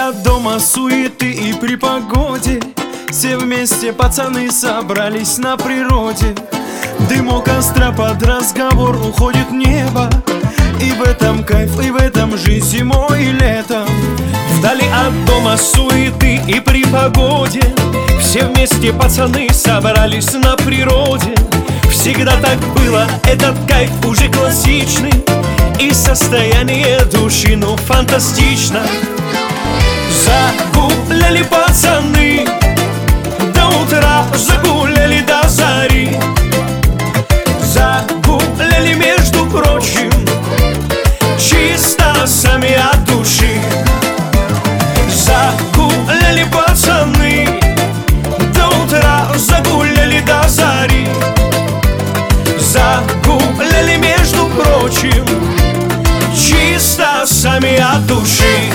от дома суеты и при погоде все вместе пацаны собрались на природе. Дым у костра под разговор уходит в небо, и в этом кайф, и в этом жизнь зимой и летом. Вдали от дома суеты и при погоде все вместе пацаны собрались на природе. Всегда так было, этот кайф уже классичный, и состояние души, ну, фантастично. Загуляли пацаны до утра, загуляли до зари. Загуляли, между прочим, чисто сами от души. Загуляли пацаны до утра, загуляли до зари. Загуляли, между прочим, чисто сами от души.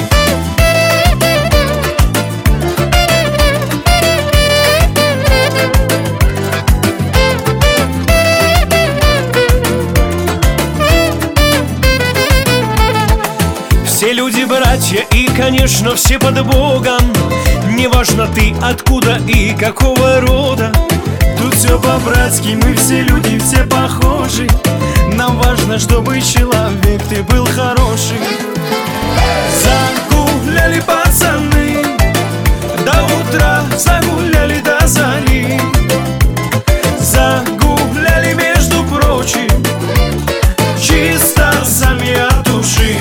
Все люди братья и, конечно, все под Богом. Неважно ты откуда и какого рода. Тут все по-братски, мы все люди, все похожи. Нам важно, чтобы человек ты был хороший. Загуляли пацаны до утра, загуляли до зари. Загуляли, между прочим, чисто сами от души.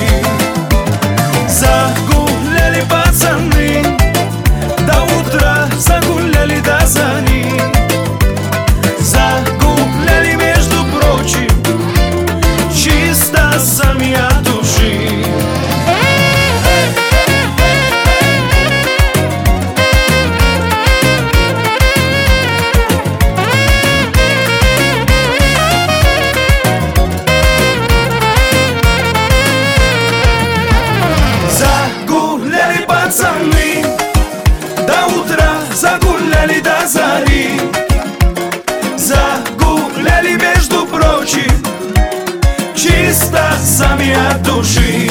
Загуляли пацаны до утра, загуляли до зари. Загуляли, между прочим, чисто сами от души. Загуляли пацаны до утра, загуляли до зари. Загуляли, между прочим, чисто сами от души.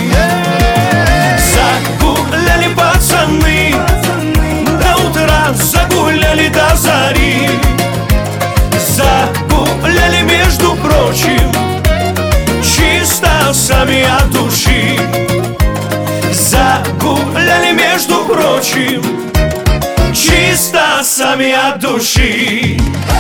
Загуляли пацаны до утра, загуляли до зари. Загуляли, между прочим, чисто сами от души. Загуляли, между прочим, чисто сами от души.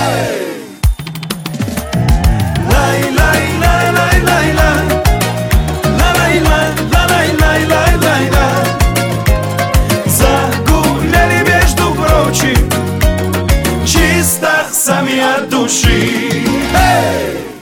Загуляли, между прочим, чисто сами от души.